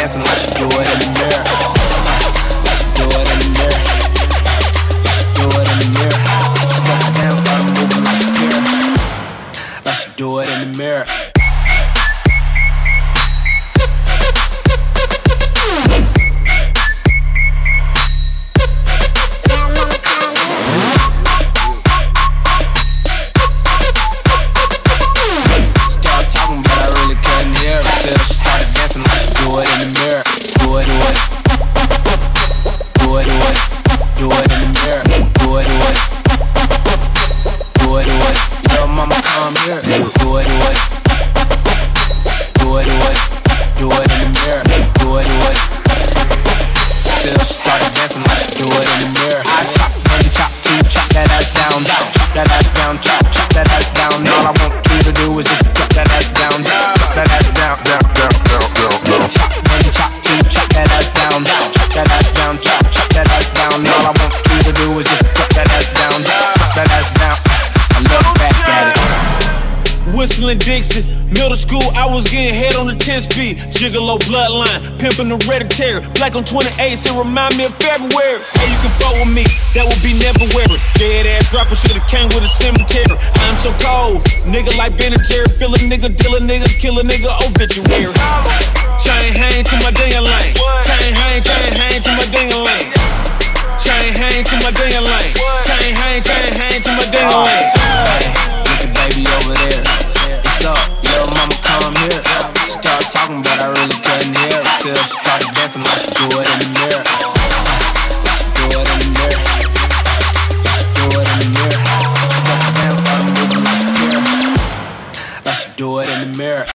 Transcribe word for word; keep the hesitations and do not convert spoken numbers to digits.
dancing like she do it in the mirror. Like she do it in the mirror. Do it in the mirror. Broke it down, started moving like she care. Like she do it in the mirror. Dixie, middle school, I was getting head on the ten speed. Gigolo bloodline, pimpin' hereditary. Black on twenty-eights, it remind me of February. Hey, you can fuck with me, that would be never wearing. Dead ass rapper should've came with a cemetery. I'm so cold, nigga like Ben and Jerry. Fill a nigga, deal a nigga, kill a nigga, obituary. Chain hang to my dang lane. Chain hang, chain hang to my dang lane. Chain hang to my dang lane. Chain hang, chain hang to my dang lane. Look at baby over there. Up, little mama come here. She started talking, but I really couldn't hear. Till she started dancing like she do it in the mirror.